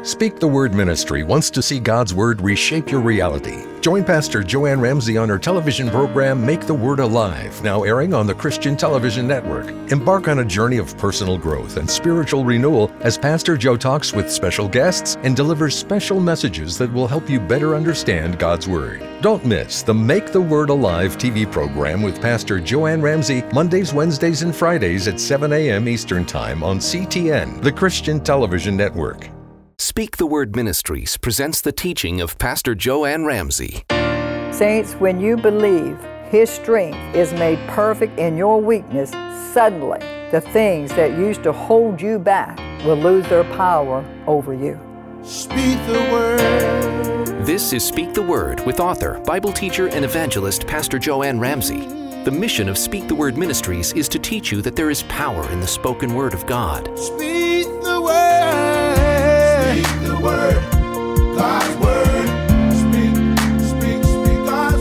Speak the Word Ministry wants to see God's Word reshape your reality. Join Pastor Joanne Ramsey on her television program, Make the Word Alive, now airing on the Christian Television Network. Embark on a journey of personal growth and spiritual renewal as Pastor Joe talks with special guests and delivers special messages that will help you better understand God's Word. Don't miss the Make the Word Alive TV program with Pastor Joanne Ramsey, Mondays, Wednesdays, and Fridays at 7 a.m. Eastern Time on CTN, the Christian Television Network. Speak the Word Ministries presents the teaching of Pastor Joanne Ramsey. Saints, when you believe His strength is made perfect in your weakness, suddenly the things that used to hold you back will lose their power over you. Speak the Word. This is Speak the Word with author, Bible teacher, and evangelist Pastor Joanne Ramsey. The mission of Speak the Word Ministries is to teach you that there is power in the spoken Word of God. Speak the Word. Speak the Word. God's Word. Speak God's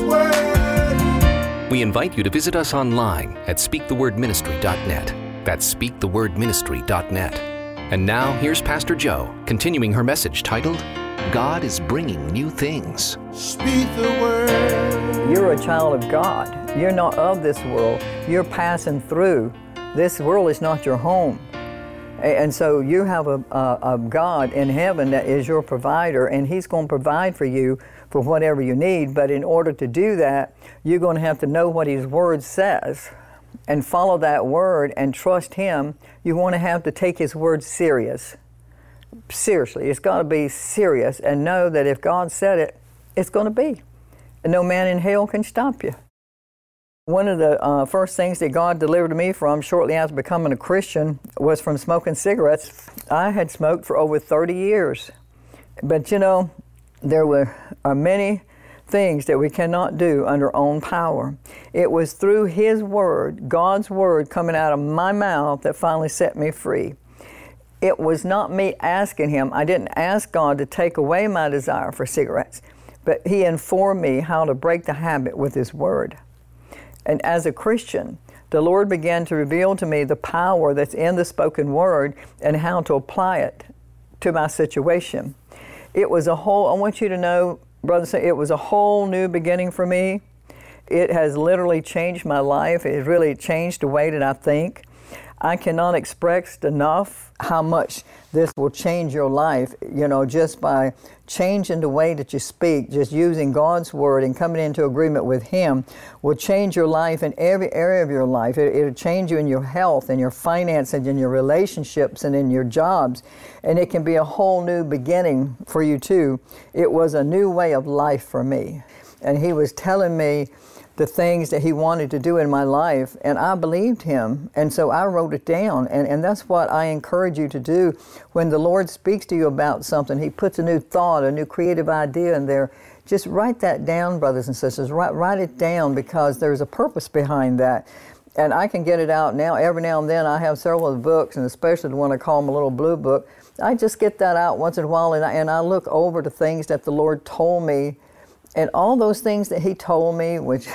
Word. We invite you to visit us online at speakthewordministry.net. That's speakthewordministry.net. And now, here's Pastor Joe, continuing her message titled, God is Bringing New Things. Speak the Word. You're a child of God. You're not of this world. You're passing through. This world is not your home. And so you have a God in heaven that is your provider, and He's going to provide for you for whatever you need. But in order to do that, you're going to have to know what His Word says and follow that Word and trust Him. You want to have to take His Word seriously. It's got to be serious, and know that if God said it, it's going to be. And no man in hell can stop you. One of the first things that God delivered me from shortly after becoming a Christian was from smoking cigarettes. I had smoked for over 30 years. But you know, there are many things that we cannot do under our own power. It was through His Word, God's Word coming out of my mouth, that finally set me free. It was not me asking Him. I didn't ask God to take away my desire for cigarettes, but He informed me how to break the habit with His Word. And as a Christian, the Lord began to reveal to me the power that's in the spoken Word and how to apply it to my situation. It was I want you to know, brothers, it was a whole new beginning for me. It has literally changed my life. It really changed the way that I think. I cannot express enough how much this will change your life, just by changing the way that you speak, just using God's Word and coming into agreement with Him will change your life in every area of your life. It'll change you in your health and your finances and your relationships and in your jobs. And it can be a whole new beginning for you too. It was a new way of life for me. And He was telling me the things that He wanted to do in my life, and I believed Him, and so I wrote it down, and that's what I encourage you to do. When the Lord speaks to you about something, He puts a new thought, a new creative idea in there, just write that down, brothers and sisters. Write it down, because there's a purpose behind that. And I can get it out now. Every now and then I have several of the books, and especially the one I call my little blue book. I just get that out once in a while, and I look over the things that the Lord told me. And all those things that He told me, which,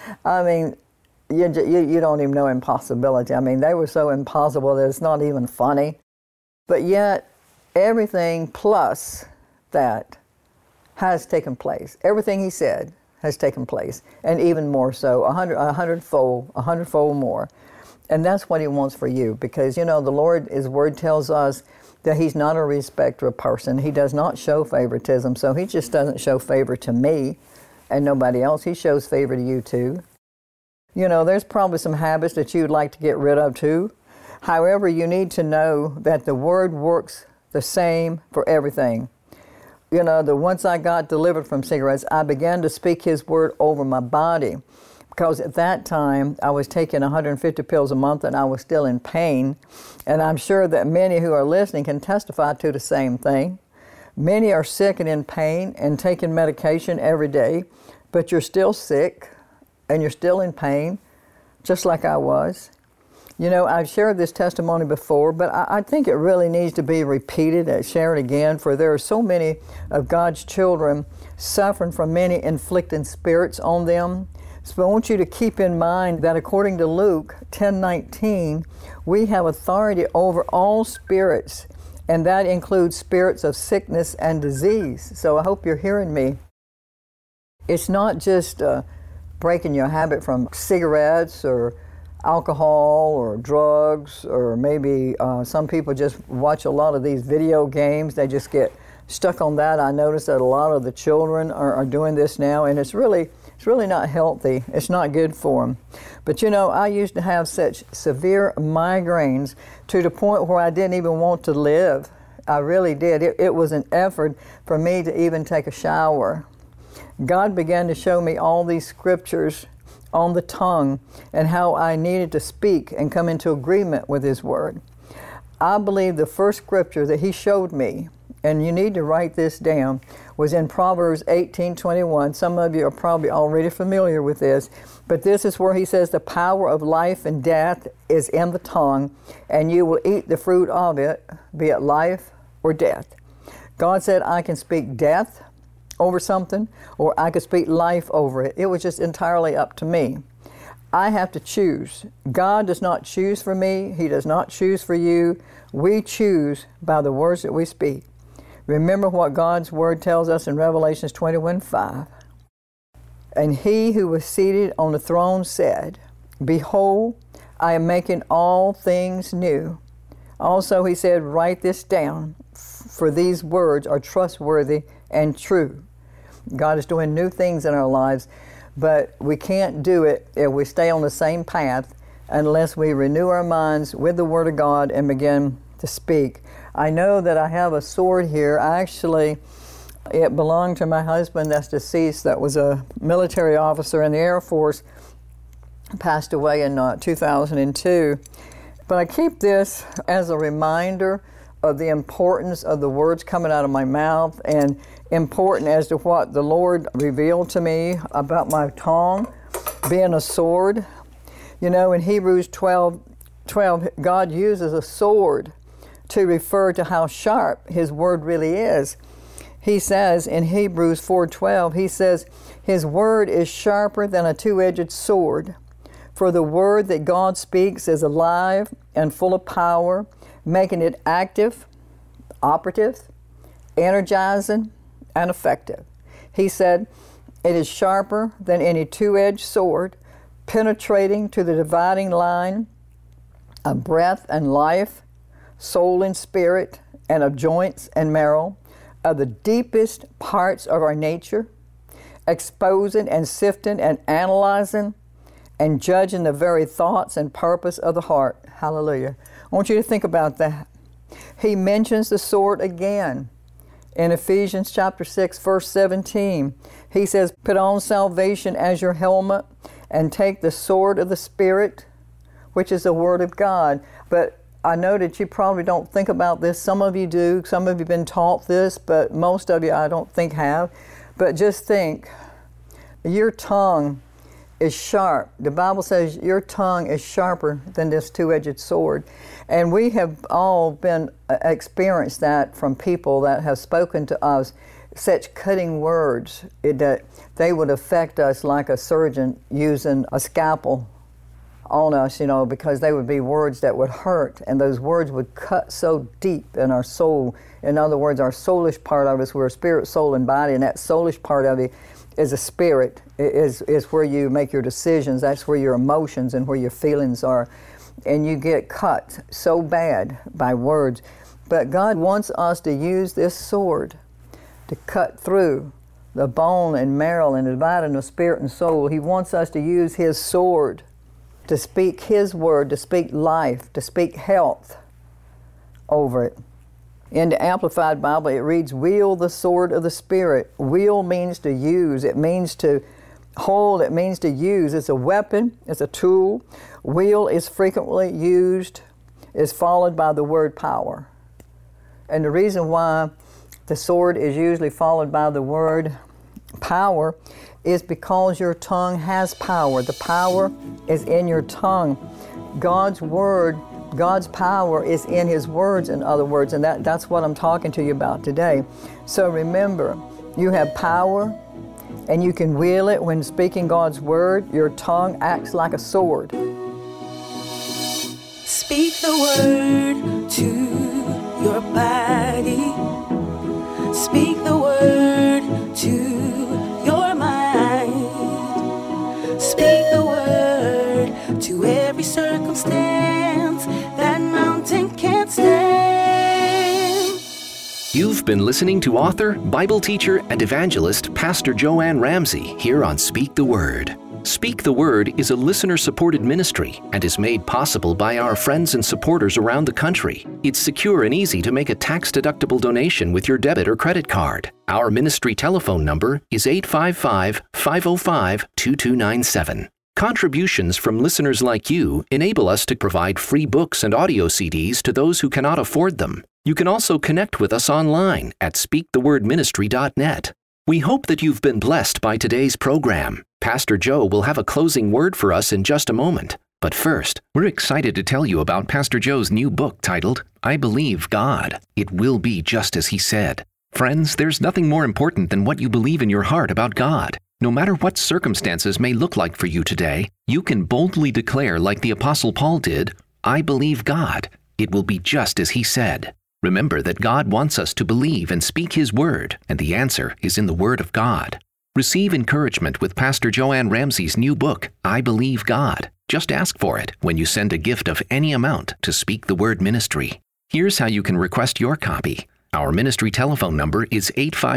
I mean, you don't even know impossibility. I mean, they were so impossible that it's not even funny. But yet, everything plus that has taken place. Everything He said has taken place, and even more so, a hundredfold more. And that's what He wants for you, because, the Lord, His Word tells us that He's not a respecter of person. He does not show favoritism, so He just doesn't show favor to me and nobody else. He shows favor to you too. There's probably some habits that you'd like to get rid of too. However, you need to know that the Word works the same for everything. Once I got delivered from cigarettes, I began to speak His Word over my body, because at that time I was taking 150 pills a month and I was still in pain. And I'm sure that many who are listening can testify to the same thing. Many are sick and in pain and taking medication every day, but you're still sick and you're still in pain, just like I was. I've shared this testimony before, but I think it really needs to be repeated and shared again, for there are so many of God's children suffering from many inflicting spirits on them. So I want you to keep in mind that according to Luke 10:19, we have authority over all spirits and that includes spirits of sickness and disease. So I hope you're hearing me. It's not just breaking your habit from cigarettes or alcohol or drugs, or maybe some people just watch a lot of these video games. They just get stuck on that. I notice that a lot of the children are doing this now, and it's really not healthy. It's not good for them. But you know, I used to have such severe migraines to the point where I didn't even want to live. I really did. It was an effort for me to even take a shower. God began to show me all these scriptures on the tongue and how I needed to speak and come into agreement with His Word. I believe the first scripture that He showed me, and you need to write this down, was in Proverbs 18:21. Some of you are probably already familiar with this, but this is where He says, the power of life and death is in the tongue, and you will eat the fruit of it, be it life or death. God said, I can speak death over something, or I could speak life over it. It was just entirely up to me. I have to choose. God does not choose for me. He does not choose for you. We choose by the words that we speak. Remember what God's Word tells us in Revelations 21:5. And He who was seated on the throne said, Behold, I am making all things new. Also He said, write this down, for these words are trustworthy and true. God is doing new things in our lives, but we can't do it if we stay on the same path unless we renew our minds with the Word of God and begin to speak. I know that I have a sword here. It belonged to my husband that's deceased, that was a military officer in the Air Force, passed away in 2002. But I keep this as a reminder of the importance of the words coming out of my mouth, and important as to what the Lord revealed to me about my tongue being a sword. You know, in Hebrews 12, God uses a sword to refer to how sharp His Word really is. He says in Hebrews 4:12, He says, His Word is sharper than a two-edged sword. For the Word that God speaks is alive and full of power, making it active, operative, energizing, and effective. He said, it is sharper than any two-edged sword, penetrating to the dividing line of breath and life, soul and spirit, and of joints and marrow, of the deepest parts of our nature, exposing and sifting and analyzing and judging the very thoughts and purpose of the heart. Hallelujah. I want you to think about that. He mentions the sword again in Ephesians chapter 6, verse 17. He says, put on salvation as your helmet and take the sword of the Spirit, which is the Word of God. But I know that you probably don't think about this. Some of you do. Some of you have been taught this, but most of you I don't think have. But just think, your tongue is sharp. The Bible says your tongue is sharper than this two-edged sword. And we have all experienced that from people that have spoken to us, such cutting words that they would affect us like a surgeon using a scalpel on us, because they would be words that would hurt, and those words would cut so deep in our soul. In other words, our soulish part of us, we're spirit, soul, and body, and that soulish part of it is a spirit, is where you make your decisions. That's where your emotions and where your feelings are. And you get cut so bad by words. But God wants us to use this sword to cut through the bone and marrow and dividing of spirit and soul. He wants us to use His sword to speak His Word, to speak life, to speak health over it. In the Amplified Bible, it reads, wield the sword of the Spirit. Wield means to use. It means to hold. It means to use. It's a weapon. It's a tool. Wield is frequently used, is followed by the word power. And the reason why the sword is usually followed by the word power is because your tongue has power. The power is in your tongue. God's Word, God's power is in His words, in other words, and that's what I'm talking to you about today. So remember, you have power, and you can wield it when speaking God's Word. Your tongue acts like a sword. Speak the word to your your body. Speak the word to your mind. Speak the word to every circumstance. That mountain can't stand. You've been listening to author, Bible teacher, and evangelist Pastor Joanne Ramsey here on Speak the Word. Speak the Word is a listener-supported ministry and is made possible by our friends and supporters around the country. It's secure and easy to make a tax-deductible donation with your debit or credit card. Our ministry telephone number is 855-505-2297. Contributions from listeners like you enable us to provide free books and audio CDs to those who cannot afford them. You can also connect with us online at speakthewordministry.net. We hope that you've been blessed by today's program. Pastor Joe will have a closing word for us in just a moment. But first, we're excited to tell you about Pastor Joe's new book titled, I Believe God. It Will Be Just As He Said. Friends, there's nothing more important than what you believe in your heart about God. No matter what circumstances may look like for you today, you can boldly declare like the Apostle Paul did, I believe God. It will be just as He said. Remember that God wants us to believe and speak His Word, and the answer is in the Word of God. Receive encouragement with Pastor Joanne Ramsey's new book, I Believe God. Just ask for it when you send a gift of any amount to Speak the Word Ministry. Here's how you can request your copy. Our ministry telephone number is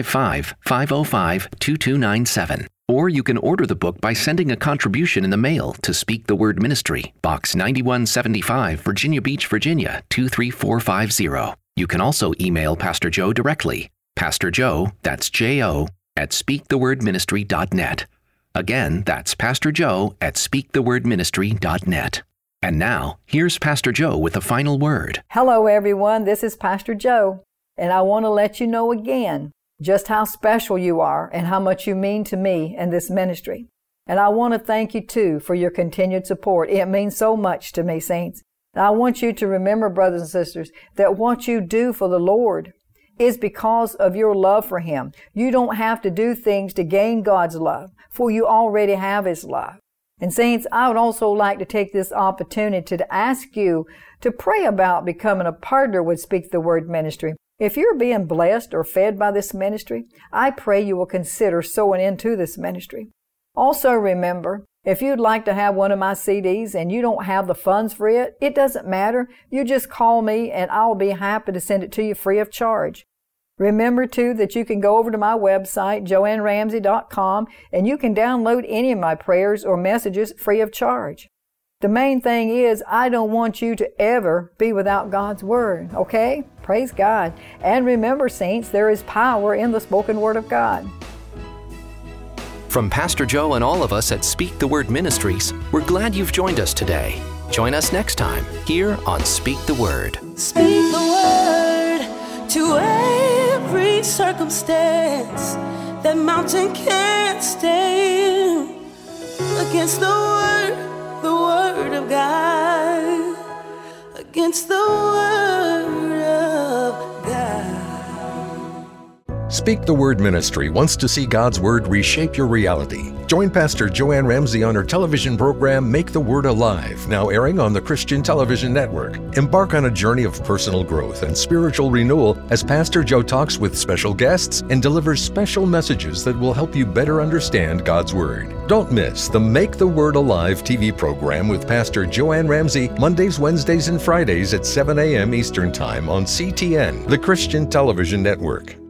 855-505-2297. Or you can order the book by sending a contribution in the mail to Speak the Word Ministry, Box 9175, Virginia Beach, Virginia, 23450. You can also email Pastor Joe directly. Pastor Joe, that's J-O, at speakthewordministry.net. Again, that's Pastor Joe at speakthewordministry.net. And now, here's Pastor Joe with a final word. Hello, everyone. This is Pastor Joe, and I want to let you know again just how special you are and how much you mean to me and this ministry. And I want to thank you, too, for your continued support. It means so much to me, saints. And I want you to remember, brothers and sisters, that what you do for the Lord is because of your love for Him. You don't have to do things to gain God's love, for you already have His love. And saints, I would also like to take this opportunity to ask you to pray about becoming a partner with Speak the Word Ministry. If you're being blessed or fed by this ministry, I pray you will consider sowing into this ministry. Also remember, if you'd like to have one of my CDs and you don't have the funds for it, it doesn't matter. You just call me and I'll be happy to send it to you free of charge. Remember, too, that you can go over to my website, joanneramsey.com, and you can download any of my prayers or messages free of charge. The main thing is, I don't want you to ever be without God's Word, okay? Praise God. And remember, saints, there is power in the spoken Word of God. From Pastor Joe and all of us at Speak the Word Ministries, we're glad you've joined us today. Join us next time here on Speak the Word. Speak the word to every circumstance. That mountain can't stand against the word of God. Against the word of God. Speak the Word Ministry wants to see God's Word reshape your reality. Join Pastor Joanne Ramsey on her television program, Make the Word Alive, now airing on the Christian Television Network. Embark on a journey of personal growth and spiritual renewal as Pastor Joe talks with special guests and delivers special messages that will help you better understand God's Word. Don't miss the Make the Word Alive TV program with Pastor Joanne Ramsey, Mondays, Wednesdays, and Fridays at 7 a.m. Eastern Time on CTN, the Christian Television Network.